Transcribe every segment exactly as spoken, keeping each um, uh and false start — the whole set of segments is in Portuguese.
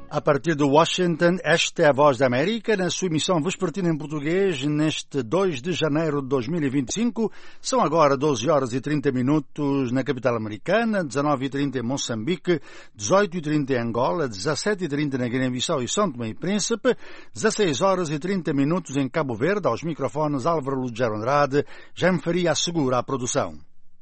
A partir de Washington, esta é a Voz da América, na sua emissão vespertina em português, neste dois de janeiro de dois mil e vinte e cinco. São agora doze horas e trinta minutos na capital americana, dezenove e trinta em Moçambique, dezoito e trinta em Angola, dezassete e trinta na Guiné-Bissau e São Tomé e Príncipe, dezasseis horas e trinta minutos em Cabo Verde. Aos microfones Álvaro Lugero Andrade, já me faria assegura a produção.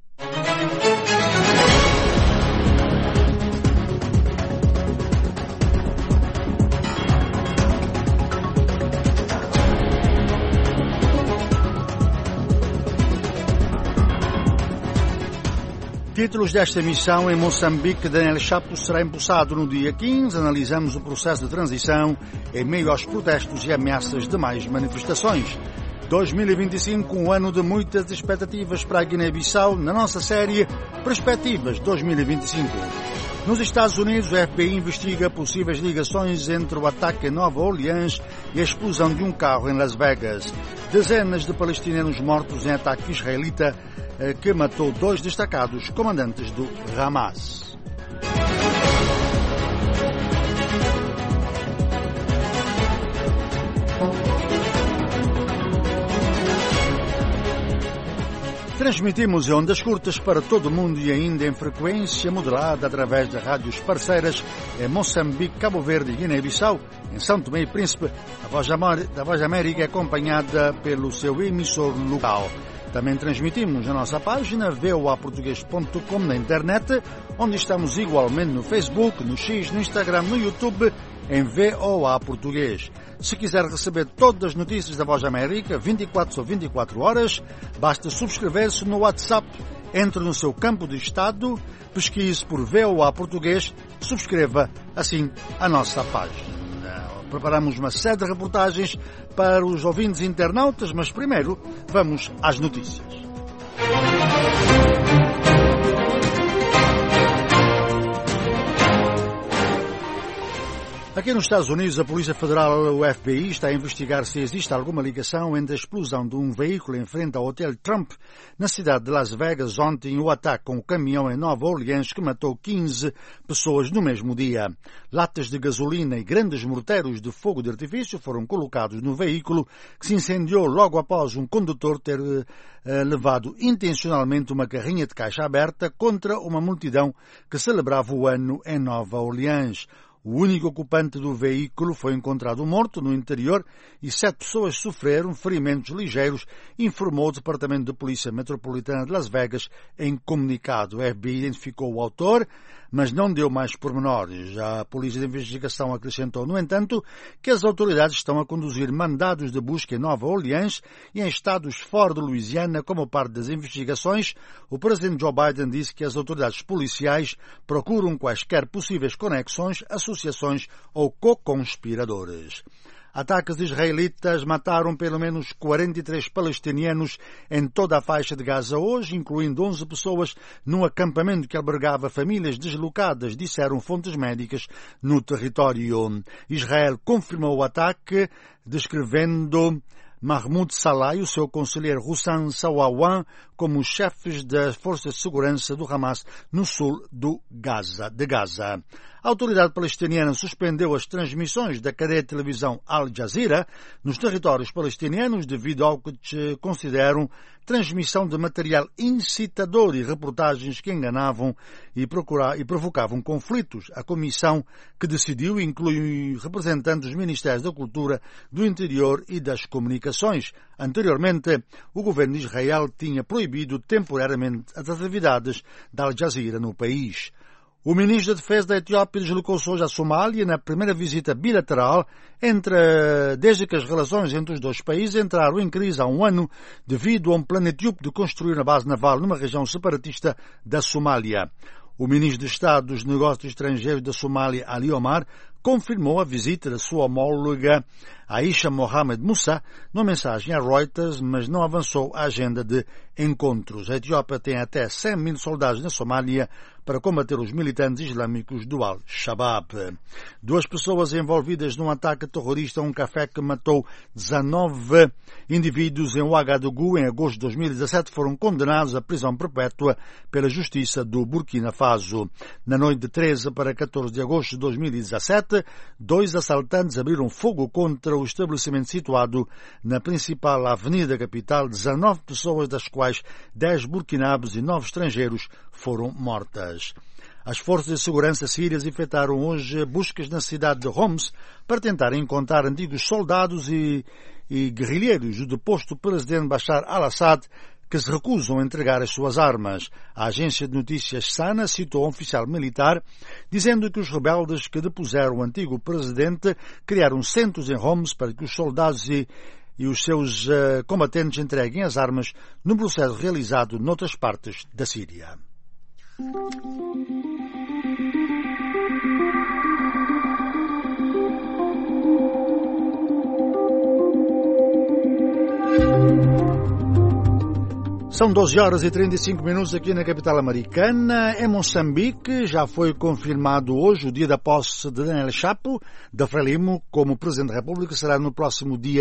Títulos desta emissão: em Moçambique, Daniel Chapo será empossado no dia quinze. Analisamos o processo de transição em meio aos protestos e ameaças de mais manifestações. dois mil e vinte e cinco, um ano de muitas expectativas para a Guiné-Bissau, na nossa série Perspectivas dois mil e vinte e cinco. Nos Estados Unidos, o F B I investiga possíveis ligações entre o ataque em Nova Orleans e a explosão de um carro em Las Vegas. Dezenas de palestinianos mortos em ataque israelita que matou dois destacados comandantes do Hamas. Transmitimos em ondas curtas para todo o mundo e ainda em frequência moderada através de rádios parceiras em Moçambique, Cabo Verde e Guiné-Bissau. Em São Tomé e Príncipe, a Voz da Voz da América é acompanhada pelo seu emissor local. Também transmitimos na nossa página v o a português ponto com na internet, onde estamos igualmente no Facebook, no X, no Instagram, no YouTube, em V O A Português. Se quiser receber todas as notícias da Voz da América, vinte e quatro sobre vinte e quatro horas, basta subscrever-se no WhatsApp. Entre no seu campo de estado, pesquise por V O A Português, subscreva assim a nossa página. Preparamos uma série de reportagens para os ouvintes internautas, mas primeiro vamos às notícias. Aqui nos Estados Unidos, a Polícia Federal, o F B I, está a investigar se existe alguma ligação entre a explosão de um veículo em frente ao Hotel Trump, na cidade de Las Vegas, ontem, e o ataque com o caminhão em Nova Orleans, que matou quinze pessoas no mesmo dia. Latas de gasolina e grandes morteiros de fogo de artifício foram colocados no veículo, que se incendiou logo após um condutor ter uh, levado intencionalmente uma carrinha de caixa aberta contra uma multidão que celebrava o ano em Nova Orleans. O único ocupante do veículo foi encontrado morto no interior e sete pessoas sofreram ferimentos ligeiros, informou o Departamento de Polícia Metropolitana de Las Vegas em comunicado. O F B I identificou o autor, mas não deu mais pormenores. A Polícia de Investigação acrescentou, no entanto, que as autoridades estão a conduzir mandados de busca em Nova Orleans e em estados fora de Louisiana como parte das investigações. O presidente Joe Biden disse que as autoridades policiais procuram quaisquer possíveis conexões, associações ou co-conspiradores. Ataques israelitas mataram pelo menos quarenta e três palestinianos em toda a faixa de Gaza hoje, incluindo onze pessoas num acampamento que albergava famílias deslocadas, disseram fontes médicas no território. Israel confirmou o ataque, descrevendo Mahmoud Salah e o seu conselheiro Hussan Sawawan como chefes das forças de segurança do Hamas no sul do Gaza, de Gaza. A autoridade palestiniana suspendeu as transmissões da cadeia de televisão Al Jazeera nos territórios palestinianos devido ao que consideram transmissão de material incitador e reportagens que enganavam e, procurar, e provocavam conflitos. A comissão que decidiu inclui representantes dos Ministérios da Cultura, do Interior e das Comunicações. Anteriormente, o governo de Israel tinha proibido temporariamente as atividades da Al Jazeera no país. O ministro da Defesa da Etiópia deslocou-se hoje à Somália na primeira visita bilateral entre, desde que as relações entre os dois países entraram em crise há um ano devido a um plano etíope de construir uma base naval numa região separatista da Somália. O ministro de Estado dos Negócios Estrangeiros da Somália, Ali Omar, confirmou a visita da sua homóloga Aisha Mohamed Musa numa mensagem a Reuters, mas não avançou a agenda de encontros. A Etiópia tem até cem mil soldados na Somália para combater os militantes islâmicos do Al-Shabaab. Duas pessoas envolvidas num ataque terrorista a um café que matou dezanove indivíduos em Ouagadougou em agosto de dois mil e dezassete foram condenados à prisão perpétua pela Justiça do Burkina Faso. Na noite de treze para catorze de agosto de dois mil e dezassete, Norte, dois assaltantes abriram fogo contra o estabelecimento situado na principal avenida capital. dezenove pessoas, das quais dez burkinabes e nove estrangeiros, foram mortas. As forças de segurança sírias efetuaram hoje buscas na cidade de Homs para tentar encontrar antigos soldados e, e guerrilheiros do deposto presidente Bashar al-Assad, que se recusam a entregar as suas armas. A agência de notícias Sana citou um oficial militar dizendo que os rebeldes que depuseram o antigo presidente criaram centros em Homs para que os soldados e, e os seus uh, combatentes entreguem as armas num processo realizado noutras partes da Síria. São doze horas e trinta e cinco minutos aqui na capital americana. Em Moçambique já foi confirmado hoje o dia da posse de Daniel Chapo da Frelimo como Presidente da República. Será no próximo dia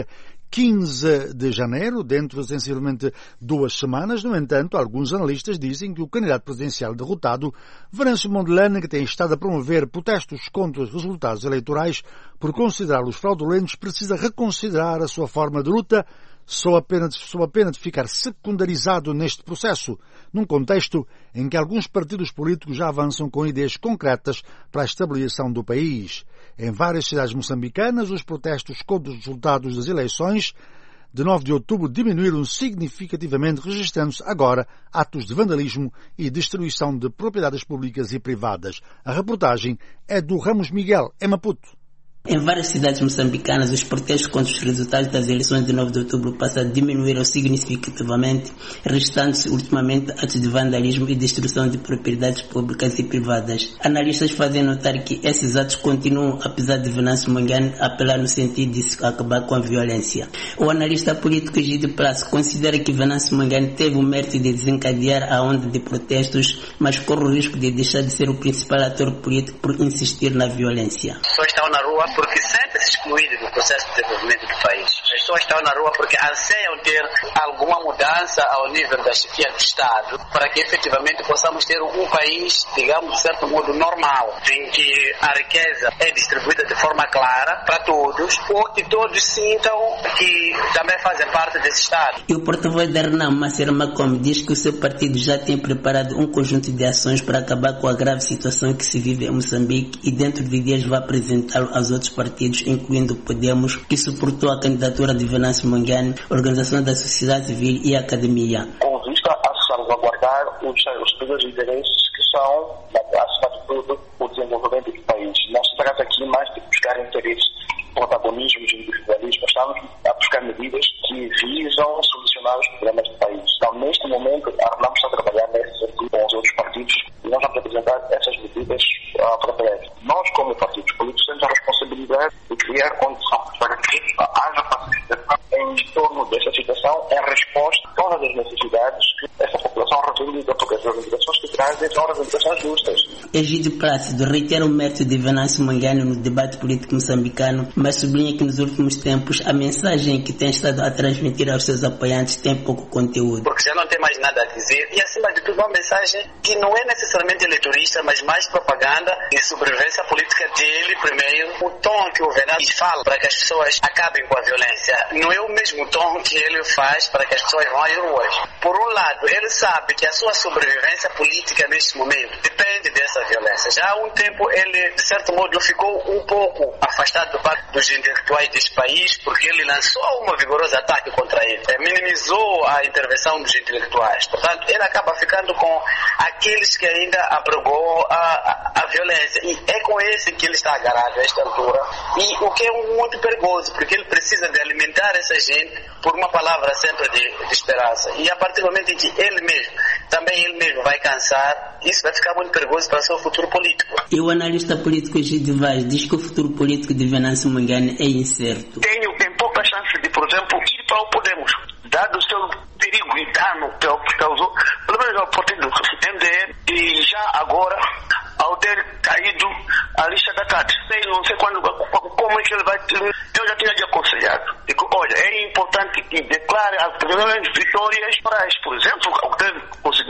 quinze de janeiro, dentro de sensivelmente duas semanas. No entanto, alguns analistas dizem que o candidato presidencial derrotado, Venâncio Mondlane, que tem estado a promover protestos contra os resultados eleitorais por considerá-los fraudulentos, precisa reconsiderar a sua forma de luta sob a pena de, sob a pena de ficar secundarizado neste processo, num contexto em que alguns partidos políticos já avançam com ideias concretas para a estabilização do país. Em várias cidades moçambicanas, os protestos contra os resultados das eleições de nove de outubro diminuíram significativamente, registrando-se agora atos de vandalismo e destruição de propriedades públicas e privadas. A reportagem é do Ramos Miguel, em Maputo. Em várias cidades moçambicanas, os protestos contra os resultados das eleições de nove de outubro passaram diminuíram significativamente, restando-se ultimamente atos de vandalismo e destruição de propriedades públicas e privadas. Analistas fazem notar que esses atos continuam, apesar de Venâncio Mondlane apelar no sentido de acabar com a violência. O analista político Egídio Prazo considera que Venâncio Mondlane teve o mérito de desencadear a onda de protestos, mas corre o risco de deixar de ser o principal ator político por insistir na violência. As pessoas estão na rua porque sentem-se excluídos do processo de desenvolvimento do país. As pessoas estão na rua porque anseiam ter alguma mudança ao nível da chefia do Estado para que efetivamente possamos ter um país, digamos, de certo modo normal, em que a riqueza é distribuída de forma clara para todos, ou que todos sintam que também fazem parte desse Estado. E o porta-voz da Renam, Macer Macom, diz que o seu partido já tem preparado um conjunto de ações para acabar com a grave situação que se vive em Moçambique e dentro de dias vai apresentá-lo aos outros partidos, incluindo o Podemos, que suportou a candidatura de Venâncio Mondlane, organizações da sociedade civil e academia. Com vista a salvaguardar os, os primeiros interesses que são, acima de tudo, o desenvolvimento do país. Não se trata aqui mais de buscar interesses, protagonismo de individualismo, estamos a buscar medidas que visam solucionar os problemas do país. Então, neste momento, a Renam está a trabalhar nesse sentido com os outros partidos e nós vamos apresentar essas medidas uh, para breve. Nós, como partidos políticos, temos a responsabilidade de criar condições para que haja pacificação em torno dessa situação, em resposta a todas as necessidades que essa população reivindica, porque as reivindicações que trazem são reivindicações justas. Egídio Plácido reitera o mérito de Venâncio Mondlane no debate político moçambicano, mas sublinha que nos últimos tempos a mensagem que tem estado a transmitir aos seus apoiantes tem pouco conteúdo. Porque já não tem mais nada a dizer e, acima de tudo, uma mensagem que não é necessariamente eleitorista, mas mais propaganda e sobrevivência política dele primeiro. O tom que o Venâncio fala para que as pessoas acabem com a violência não é o mesmo tom que ele faz para que as pessoas vão às ruas. Por um lado, ele sabe que a sua sobrevivência política neste momento depende dessa violência. Já há um tempo ele, de certo modo, ficou um pouco afastado do parte dos intelectuais deste país porque ele lançou uma vigorosa ataque contra ele. Minimizou a intervenção dos intelectuais. Portanto, ele acaba ficando com aqueles que ainda apregou a, a, a violência. E é com esse que ele está agarrado a esta altura. E o que é muito perigoso, porque ele precisa de alimentar essa gente por uma palavra sempre de, de esperança. E a partir do momento em que ele mesmo, também ele mesmo vai cansar, isso vai ficar muito perigoso para o seu futuro político. E o analista político Egídio Vaz diz que o futuro político de Venâncio Mondlane é incerto. Tenho tem pouca chance de, por exemplo, ir para o Podemos, dado o seu perigo e dano que causou, pelo menos ao partido M D M, e já agora, ao ter caído a lista da C A D, não sei quando, como é que ele vai ter. Eu já tinha de aconselhado. Digo, olha, é importante que declare as primeiras vitórias para, por exemplo, ao ter conseguido destruir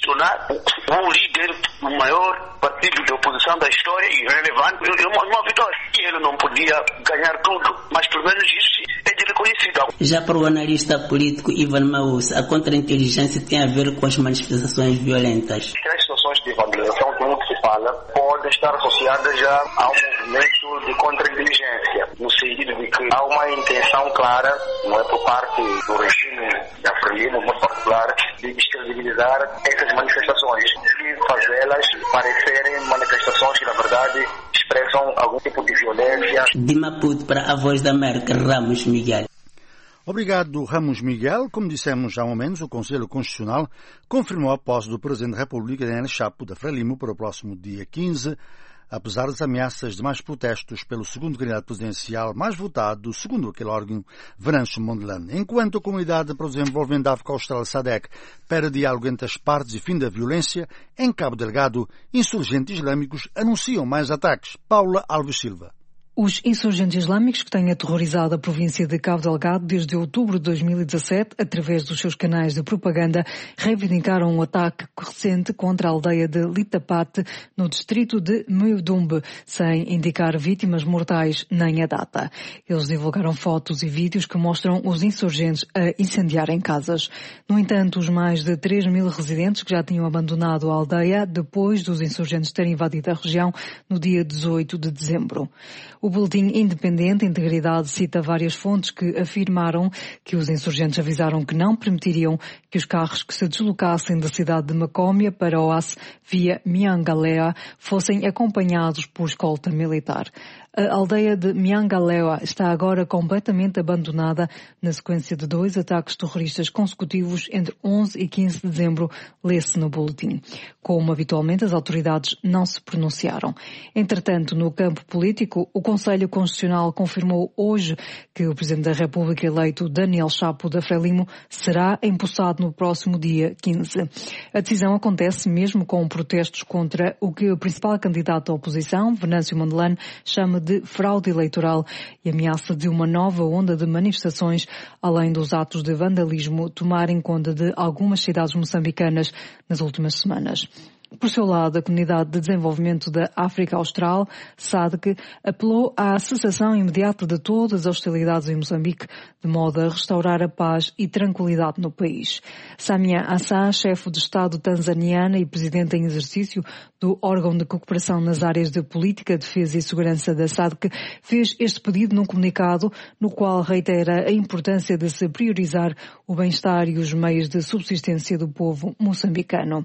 questionar o líder, o maior partido de oposição da história e relevante, é uma, uma vitória. E ele não podia ganhar tudo, mas pelo menos isso é de reconhecido. Já para o analista político Ivan Maus, a contra-inteligência tem a ver com as manifestações violentas. As situações de vandalização, como se fala, podem estar associadas já a um movimento de contra-inteligência, no sentido de que há uma intenção clara, não é, por parte do regime da Frelimo, muito particular, de descredibilizar essas manifestações e fazê-las parecerem manifestações que, na verdade, expressam algum tipo de violência. De Maputo para a Voz da América, Ramos Miguel. Obrigado, Ramos Miguel. Como dissemos há momentos, o Conselho Constitucional confirmou a posse do Presidente da República, Daniel Chapo da Frelimo, para o próximo dia quinze, apesar das ameaças de mais protestos pelo segundo candidato presidencial mais votado, segundo aquele órgão, Venâncio Mondlane. Enquanto a Comunidade para o Desenvolvimento da África Austral, S A D C, pede diálogo entre as partes e fim da violência, em Cabo Delgado, insurgentes islâmicos anunciam mais ataques. Paula Alves Silva. Os insurgentes islâmicos que têm aterrorizado a província de Cabo Delgado desde outubro de dois mil e dezassete, através dos seus canais de propaganda, reivindicaram um ataque recente contra a aldeia de Litapate, no distrito de Muidumbe, sem indicar vítimas mortais nem a data. Eles divulgaram fotos e vídeos que mostram os insurgentes a incendiarem casas. No entanto, os mais de três mil residentes que já tinham abandonado a aldeia depois dos insurgentes terem invadido a região no dia dezoito de dezembro. O boletim independente Integridade cita várias fontes que afirmaram que os insurgentes avisaram que não permitiriam que os carros que se deslocassem da cidade de Macómia para Oace via Miangalea fossem acompanhados por escolta militar. A aldeia de Miangalea está agora completamente abandonada na sequência de dois ataques terroristas consecutivos entre onze e quinze de dezembro, lê-se no boletim. Como habitualmente, as autoridades não se pronunciaram. Entretanto, no campo político, o Conselho Constitucional confirmou hoje que o Presidente da República eleito, Daniel Chapo da Frelimo, será empossado no próximo dia quinze. A decisão acontece mesmo com protestos contra o que o principal candidato à oposição, Venâncio Mondlane, chama de fraude eleitoral e ameaça de uma nova onda de manifestações, além dos atos de vandalismo tomarem conta de algumas cidades moçambicanas nas últimas semanas. Por seu lado, a Comunidade de Desenvolvimento da África Austral, S A D C, apelou à cessação imediata de todas as hostilidades em Moçambique, de modo a restaurar a paz e tranquilidade no país. Samia Hassan, chefe de Estado tanzaniana e presidente em exercício do órgão de cooperação nas áreas de política, defesa e segurança da S A D C, fez este pedido num comunicado no qual reitera a importância de se priorizar o bem-estar e os meios de subsistência do povo moçambicano.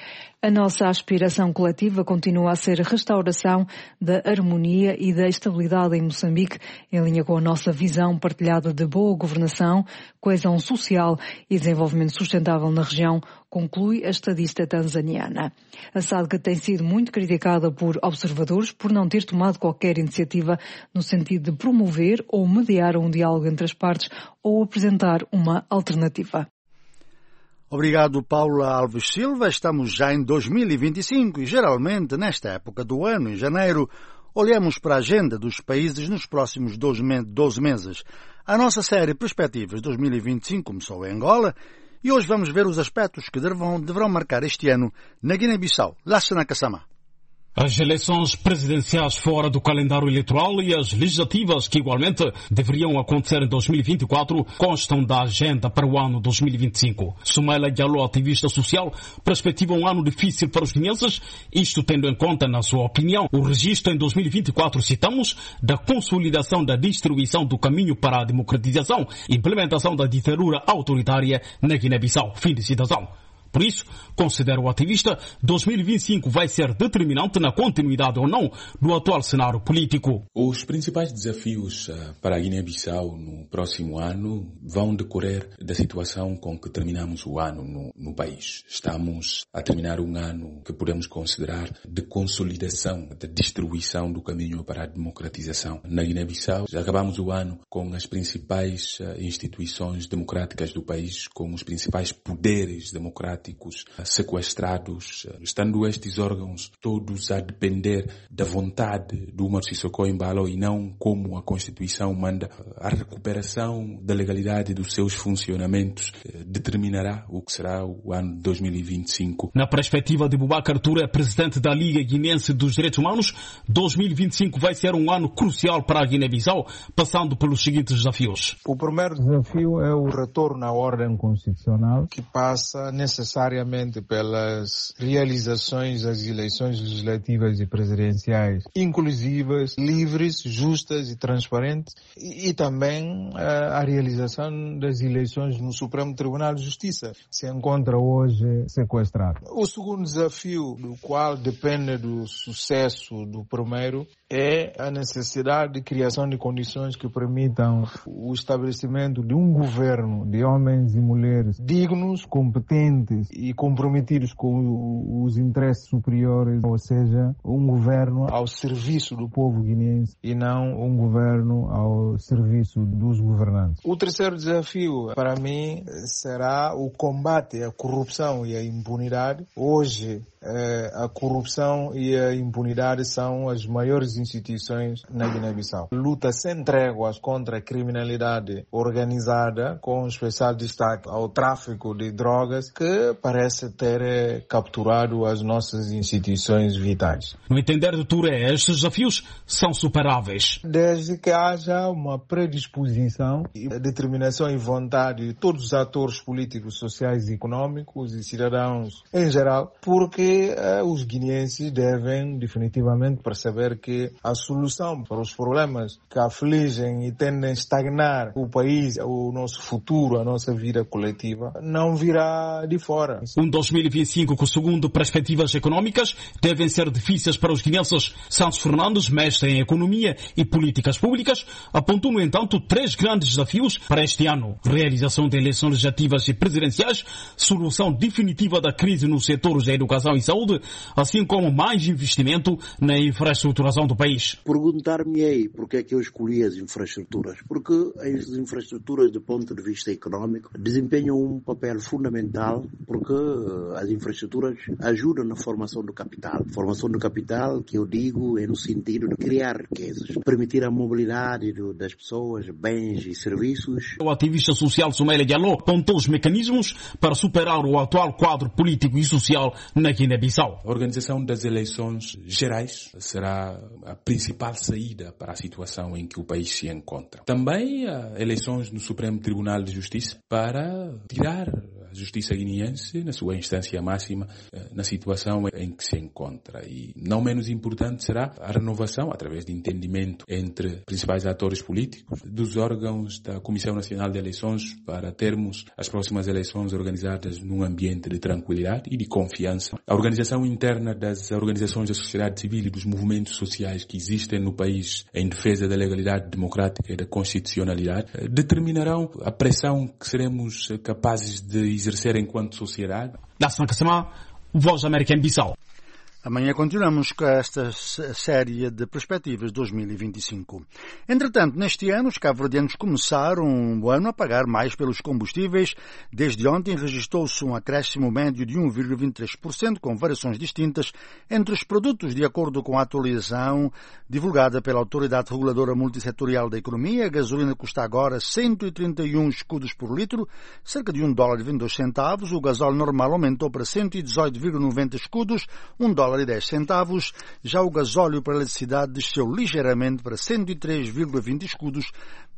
A nossa aspiração coletiva continua a ser a restauração da harmonia e da estabilidade em Moçambique, em linha com a nossa visão partilhada de boa governação, coesão social e desenvolvimento sustentável na região, conclui a estadista tanzaniana. A S A D C tem sido muito criticada por observadores por não ter tomado qualquer iniciativa no sentido de promover ou mediar um diálogo entre as partes ou apresentar uma alternativa. Obrigado, Paula Alves Silva. Estamos já em dois mil e vinte e cinco e, geralmente, nesta época do ano, em janeiro, olhamos para a agenda dos países nos próximos doze meses. A nossa série Perspectivas dois mil e vinte e cinco começou em Angola e hoje vamos ver os aspectos que deverão, deverão marcar este ano na Guiné-Bissau, Lassana Kassama. As eleições presidenciais fora do calendário eleitoral e as legislativas que igualmente deveriam acontecer em dois mil e vinte e quatro constam da agenda para o ano dois mil e vinte e cinco. Sumaila Diallo, ativista social, perspectiva um ano difícil para os guineenses, isto tendo em conta, na sua opinião, o registro em dois mil e vinte e quatro, citamos, da consolidação da distribuição do caminho para a democratização e implementação da ditadura autoritária na Guiné-Bissau. Fim de citação. Por isso, considera o ativista, dois mil e vinte e cinco vai ser determinante na continuidade ou não do atual cenário político. Os principais desafios uh, para a Guiné-Bissau no próximo ano vão decorrer da situação com que terminamos o ano no, no país. Estamos a terminar um ano que podemos considerar de consolidação, de distribuição do caminho para a democratização. Na Guiné-Bissau, acabamos o ano com as principais uh, instituições democráticas do país, com os principais poderes democráticos democráticos sequestrados, estando estes órgãos todos a depender da vontade do Umaro Sissoko Embalo e não como a Constituição manda. A recuperação da legalidade dos seus funcionamentos determinará o que será o ano dois mil e vinte e cinco. Na perspectiva de Boubacar Touré, presidente da Liga Guinense dos Direitos Humanos, dois mil e vinte e cinco vai ser um ano crucial para a Guiné-Bissau, passando pelos seguintes desafios. O primeiro desafio é o retorno à ordem constitucional, que passa necessariamente pelas realizações das eleições legislativas e presidenciais inclusivas, livres, justas e transparentes, e, e também uh, a realização das eleições no Supremo Tribunal de Justiça, que se encontra hoje sequestrado. O segundo desafio, do qual depende do sucesso do primeiro, é a necessidade de criação de condições que permitam o estabelecimento de um governo de homens e mulheres dignos, competentes e comprometidos com os interesses superiores, ou seja, um governo ao serviço do povo guineense e não um governo ao serviço dos governantes. O terceiro desafio, para mim, será o combate à corrupção e à impunidade. Hoje, a corrupção e a impunidade são as maiores instituições na Guiné-Bissau. Luta sem tréguas contra a criminalidade organizada, com especial destaque ao tráfico de drogas, que parece ter capturado as nossas instituições vitais. No entender de Touré, estes desafios são superáveis. Desde que haja uma predisposição, determinação e vontade de todos os atores políticos, sociais e econômicos e cidadãos em geral, porque os guineenses devem definitivamente perceber que a solução para os problemas que afligem e tendem a estagnar o país, o nosso futuro, a nossa vida coletiva, não virá de fora. Um dois mil e vinte e cinco que, segundo perspectivas económicas, devem ser difíceis para os guineenses. Santos Fernandes, mestre em economia e políticas públicas, apontou, no entanto, três grandes desafios para este ano: realização de eleições legislativas e presidenciais, solução definitiva da crise nos setores da educação e saúde, assim como mais investimento na infraestruturação do país. Perguntar-me-ei porque é que eu escolhi as infraestruturas. Porque as infraestruturas, do ponto de vista econômico, desempenham um papel fundamental, porque as infraestruturas ajudam na formação do capital. Formação do capital, que eu digo, é no sentido de criar riquezas, permitir a mobilidade das pessoas, bens e serviços. O ativista social Soumaïla Diallo apontou os mecanismos para superar o atual quadro político e social na Guiné-Bissau. A organização das eleições gerais será a principal saída para a situação em que o país se encontra. Também há eleições no Supremo Tribunal de Justiça para tirar a justiça guineense, na sua instância máxima, na situação em que se encontra. E não menos importante será a renovação, através de entendimento entre principais atores políticos, dos órgãos da Comissão Nacional de Eleições, para termos as próximas eleições organizadas num ambiente de tranquilidade e de confiança. A organização interna das organizações da sociedade civil e dos movimentos sociais que existem no país em defesa da legalidade democrática e da constitucionalidade determinarão a pressão que seremos capazes de exercer enquanto sociedade. Dassan Kasama, Voz da América em Bissau. Amanhã continuamos com esta série de perspectivas dois mil e vinte e cinco. Entretanto, neste ano, os cabo-verdianos começaram o ano a pagar mais pelos combustíveis. Desde ontem registrou-se um acréscimo médio de um vírgula vinte e três por cento, com variações distintas entre os produtos, de acordo com a atualização divulgada pela Autoridade Reguladora Multissetorial da Economia. A gasolina custa agora cento e trinta e um escudos por litro, cerca de um dólar e vinte e dois centavos. O gasóleo normal aumentou para cento e dezoito vírgula noventa escudos, um dólar e dez centavos. Já o gasóleo para a eletricidade desceu ligeiramente para cento e três vírgula vinte escudos,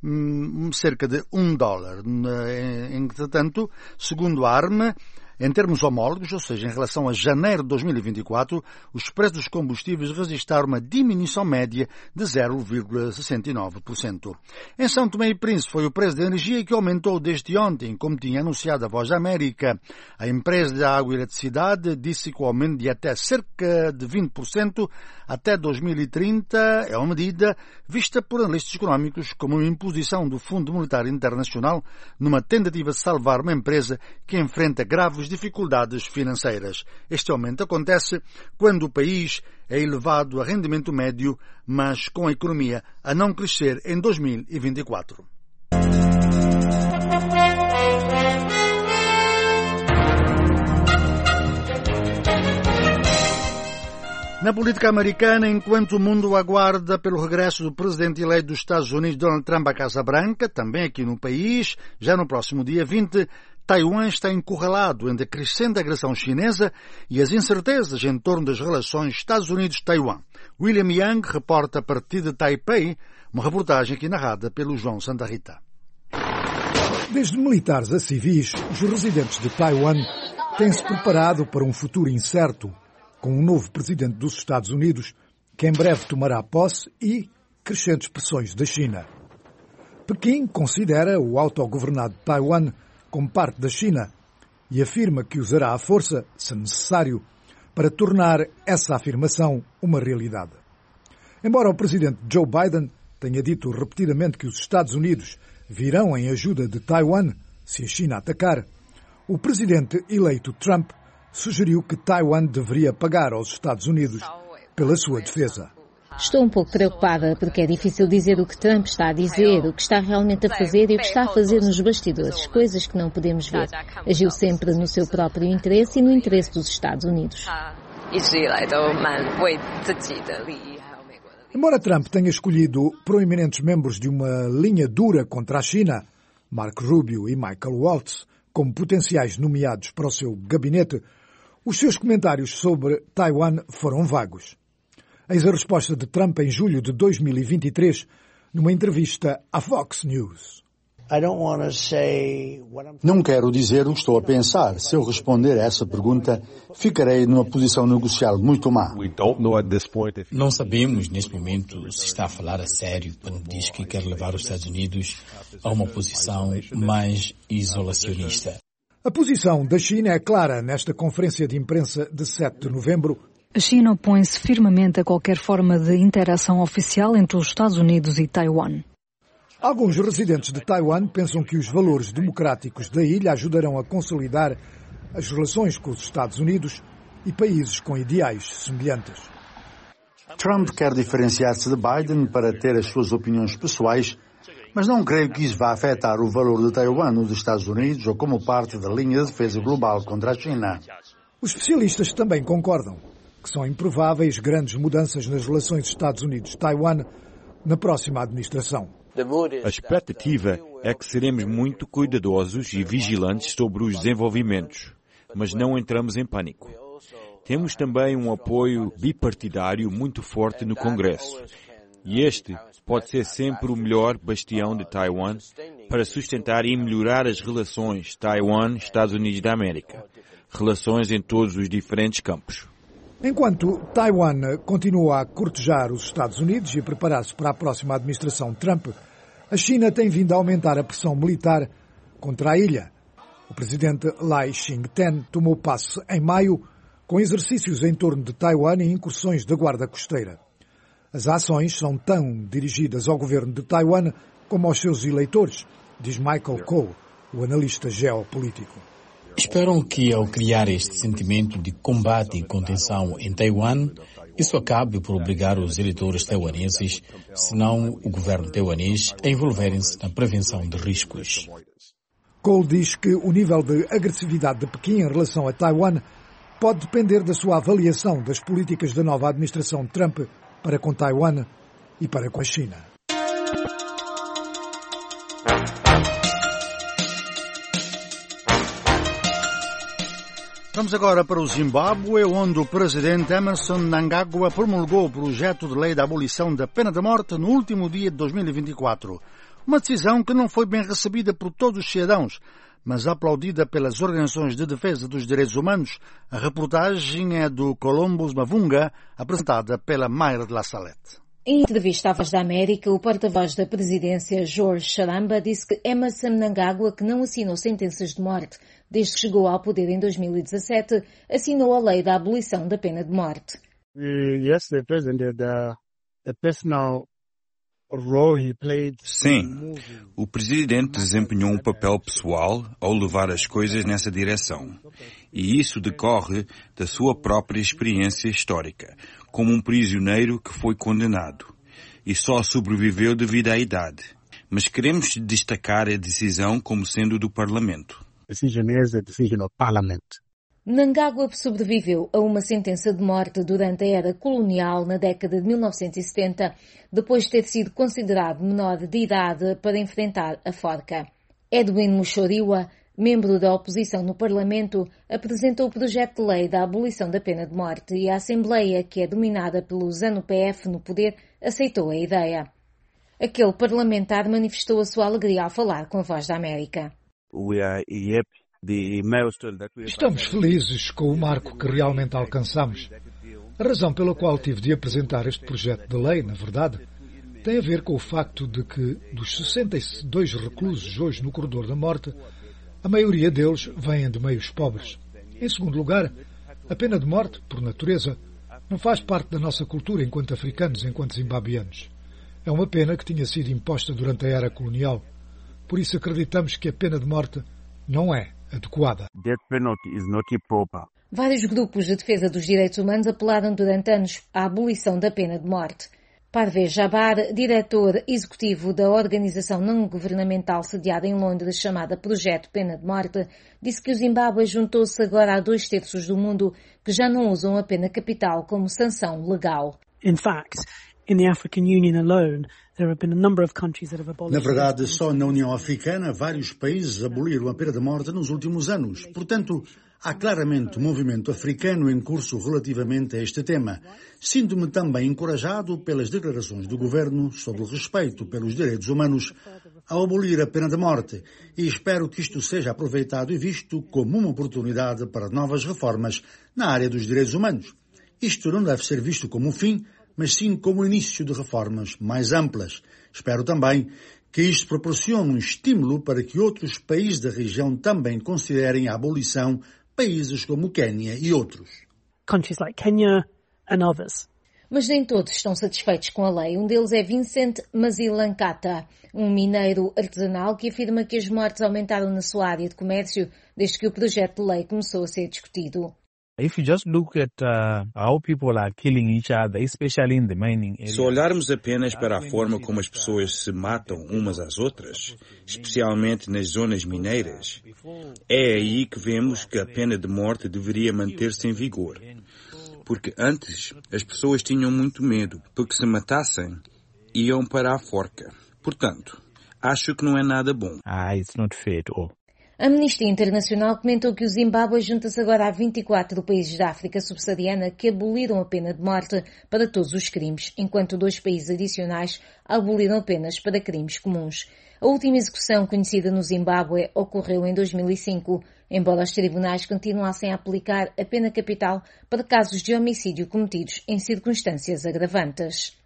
cerca de um dólar. Entretanto, segundo a ARME, em termos homólogos, ou seja, em relação a janeiro de dois mil e vinte e quatro, os preços dos combustíveis registraram uma diminuição média de zero vírgula sessenta e nove por cento. Em São Tomé e Príncipe foi o preço da energia que aumentou desde ontem, como tinha anunciado a Voz da América. A empresa de água e eletricidade disse que o aumento de até cerca de vinte por cento até dois mil e trinta é uma medida vista por analistas económicos como uma imposição do Fundo Monetário Internacional numa tentativa de salvar uma empresa que enfrenta graves dificuldades financeiras. Este aumento acontece quando o país é elevado a rendimento médio, mas com a economia a não crescer em dois mil e vinte e quatro. Na política americana, enquanto o mundo aguarda pelo regresso do presidente eleito dos Estados Unidos, Donald Trump, à Casa Branca, também aqui no país, já no próximo dia vinte, Taiwan está encurralado entre a crescente agressão chinesa e as incertezas em torno das relações Estados Unidos-Taiwan. William Young reporta a partir de Taipei, uma reportagem aqui narrada pelo João Santa Rita. Desde militares a civis, os residentes de Taiwan têm-se preparado para um futuro incerto, com um novo presidente dos Estados Unidos, que em breve tomará posse, e crescentes pressões da China. Pequim considera o autogovernado Taiwan como parte da China e afirma que usará a força, se necessário, para tornar essa afirmação uma realidade. Embora o presidente Joe Biden tenha dito repetidamente que os Estados Unidos virão em ajuda de Taiwan se a China atacar, o presidente eleito Trump sugeriu que Taiwan deveria pagar aos Estados Unidos pela sua defesa. Estou um pouco preocupada porque é difícil dizer o que Trump está a dizer, o que está realmente a fazer e o que está a fazer nos bastidores, coisas que não podemos ver. Agiu sempre no seu próprio interesse e no interesse dos Estados Unidos. Embora Trump tenha escolhido proeminentes membros de uma linha dura contra a China, Marco Rubio e Michael Waltz, como potenciais nomeados para o seu gabinete, os seus comentários sobre Taiwan foram vagos. Eis a resposta de Trump em julho de dois mil e vinte e três, numa entrevista à Fox News. Não quero dizer o que estou a pensar. Se eu responder a essa pergunta, ficarei numa posição negocial muito má. Não sabemos, neste momento, se está a falar a sério quando diz que quer levar os Estados Unidos a uma posição mais isolacionista. A posição da China é clara nesta conferência de imprensa de sete de novembro. A China opõe-se firmemente a qualquer forma de interação oficial entre os Estados Unidos e Taiwan. Alguns residentes de Taiwan pensam que os valores democráticos da ilha ajudarão a consolidar as relações com os Estados Unidos e países com ideais semelhantes. Trump quer diferenciar-se de Biden para ter as suas opiniões pessoais, mas não creio que isso vá afetar o valor de Taiwan nos Estados Unidos ou como parte da linha de defesa global contra a China. Os especialistas também concordam que são improváveis grandes mudanças nas relações Estados Unidos-Taiwan na próxima administração. A expectativa é que seremos muito cuidadosos e vigilantes sobre os desenvolvimentos, mas não entramos em pânico. Temos também um apoio bipartidário muito forte no Congresso, e este pode ser sempre o melhor bastião de Taiwan para sustentar e melhorar as relações Taiwan-Estados Unidos da América, relações em todos os diferentes campos. Enquanto Taiwan continua a cortejar os Estados Unidos e preparar-se para a próxima administração Trump, a China tem vindo a aumentar a pressão militar contra a ilha. O presidente Lai Ching-te tomou posse em maio, com exercícios em torno de Taiwan e incursões da Guarda Costeira. As ações são tão dirigidas ao governo de Taiwan como aos seus eleitores, diz Michael Cole, o analista geopolítico. Esperam que, ao criar este sentimento de combate e contenção em Taiwan, isso acabe por obrigar os eleitores taiwaneses, se não o governo taiwanês, a envolverem-se na prevenção de riscos. Cole diz que o nível de agressividade de Pequim em relação a Taiwan pode depender da sua avaliação das políticas da nova administração Trump para com Taiwan e para com a China. Vamos agora para o Zimbábue, onde o presidente Emmerson Mnangagwa promulgou o projeto de lei da abolição da pena de morte no último dia de dois mil e vinte e quatro. Uma decisão que não foi bem recebida por todos os cidadãos, mas aplaudida pelas organizações de defesa dos direitos humanos. A reportagem é do Columbus Mavunga, apresentada pela Mayra de la Salette. Em entrevista à Voz da América, o porta-voz da presidência, George Charamba, disse que Emmerson Mnangagwa, que não assinou sentenças de morte desde que chegou ao poder em dois mil e dezassete, assinou a lei da abolição da pena de morte. Sim, o presidente desempenhou um papel pessoal ao levar as coisas nessa direção. E isso decorre da sua própria experiência histórica, como um prisioneiro que foi condenado e só sobreviveu devido à idade. Mas queremos destacar a decisão como sendo do Parlamento. Mnangagwa sobreviveu a uma sentença de morte durante a era colonial na década de mil novecentos e setenta, depois de ter sido considerado menor de idade para enfrentar a forca. Edwin Muchoriwa, membro da oposição no Parlamento, apresentou o projeto de lei da abolição da pena de morte e a Assembleia, que é dominada pelo ZANU P F no poder, aceitou a ideia. Aquele parlamentar manifestou a sua alegria ao falar com a Voz da América. Estamos felizes com o marco que realmente alcançamos. A razão pela qual tive de apresentar este projeto de lei, na verdade, tem a ver com o facto de que, dos sessenta e dois reclusos hoje no corredor da morte, a maioria deles vêm de meios pobres. Em segundo lugar, a pena de morte, por natureza, não faz parte da nossa cultura enquanto africanos, enquanto zimbabianos. É uma pena que tinha sido imposta durante a era colonial. Por isso acreditamos que a pena de morte não é adequada. Vários grupos de defesa dos direitos humanos apelaram durante anos à abolição da pena de morte. Parvez Jabbar, diretor executivo da organização não-governamental sediada em Londres chamada Projeto Pena de Morte, disse que o Zimbábue juntou-se agora a dois terços do mundo que já não usam a pena capital como sanção legal. In fact, in the African Union alone, there have been a number of countries that have abolished. Na verdade, só na União Africana vários países aboliram a pena de morte nos últimos anos. Portanto, há claramente um movimento africano em curso relativamente a este tema. Sinto-me também encorajado pelas declarações do governo sobre o respeito pelos direitos humanos ao abolir a pena de morte e espero que isto seja aproveitado e visto como uma oportunidade para novas reformas na área dos direitos humanos. Isto não deve ser visto como um fim, mas sim como o início de reformas mais amplas. Espero também que isto proporcione um estímulo para que outros países da região também considerem a abolição, países como o Quênia e outros. Countries like Kenya and others. Mas nem todos estão satisfeitos com a lei. Um deles é Vincent Masilankata, um mineiro artesanal que afirma que as mortes aumentaram na sua área de comércio desde que o projeto de lei começou a ser discutido. Se olharmos apenas para a forma como as pessoas se matam umas às outras, especialmente nas zonas mineiras, é aí que vemos que a pena de morte deveria manter-se em vigor. Porque antes as pessoas tinham muito medo, porque se matassem, iam para a forca. Portanto, acho que não é nada bom. Ah, it's not fair at all. A Amnistia Internacional comentou que o Zimbábue junta-se agora a vinte e quatro países da África subsaariana que aboliram a pena de morte para todos os crimes, enquanto dois países adicionais a aboliram apenas para crimes comuns. A última execução conhecida no Zimbábue ocorreu em dois mil e cinco, embora os tribunais continuassem a aplicar a pena capital para casos de homicídio cometidos em circunstâncias agravantes.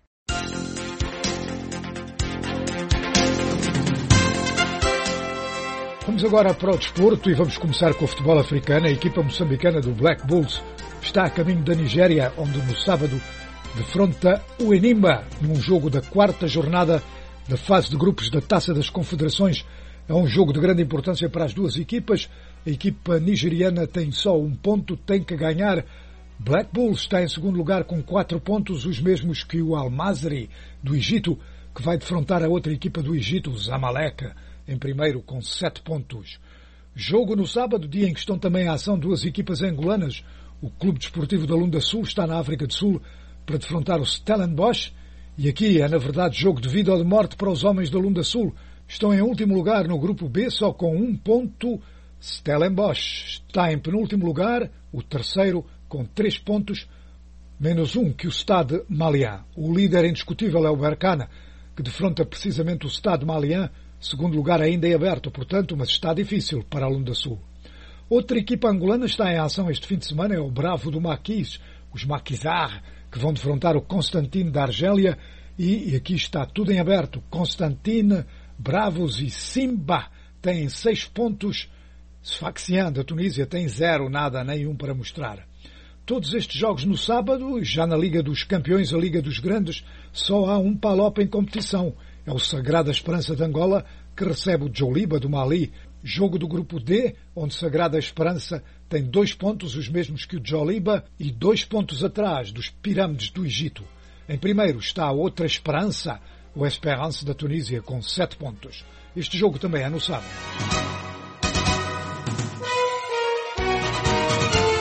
Vamos agora para o desporto e vamos começar com o futebol africano. A equipa moçambicana do Black Bulls está a caminho da Nigéria, onde no sábado defronta o Enimba num jogo da quarta jornada da fase de grupos da Taça das Confederações. É um jogo de grande importância para as duas equipas. A equipa nigeriana tem só um ponto, tem que ganhar. Black Bulls está em segundo lugar com quatro pontos, os mesmos que o Al-Masry do Egito, que vai defrontar a outra equipa do Egito, o Zamalek, em primeiro com sete pontos. Jogo no sábado, dia em que estão também à ação duas equipas angolanas. O Clube Desportivo da Lunda Sul está na África do Sul para defrontar o Stellenbosch. E aqui é, na verdade, jogo de vida ou de morte para os homens da Lunda Sul. Estão em último lugar no grupo B, só com um ponto. Stellenbosch está em penúltimo lugar, o terceiro com três pontos, menos um que o Stade Malien. O líder indiscutível é o Berkane, que defronta precisamente o Stade Malien. Segundo lugar ainda é aberto, portanto, mas está difícil para a Lunda Sul. Outra equipa angolana está em ação este fim de semana, é o Bravo do Maquis, os Maquisards, que vão defrontar o Constantine da Argélia, e, e aqui está tudo em aberto. Constantine, Bravos e Simba têm seis pontos, Sfaxien da Tunísia tem zero, nada, nenhum para mostrar. Todos estes jogos no sábado, já na Liga dos Campeões, a Liga dos Grandes, só há um Palop em competição. É o Sagrada Esperança de Angola, que recebe o Joliba do Mali. Jogo do grupo D, onde Sagrada Esperança tem dois pontos, os mesmos que o Joliba, e dois pontos atrás dos Pirâmides do Egito. Em primeiro está a outra Esperança, o Esperance da Tunísia, com sete pontos. Este jogo também é no sábado.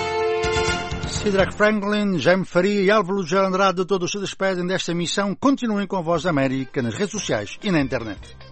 Sidraque Franklin, Jaime Faria e Álvaro Gel Andrade, todos se despedem desta emissão. Continuem com a Voz da América nas redes sociais e na internet.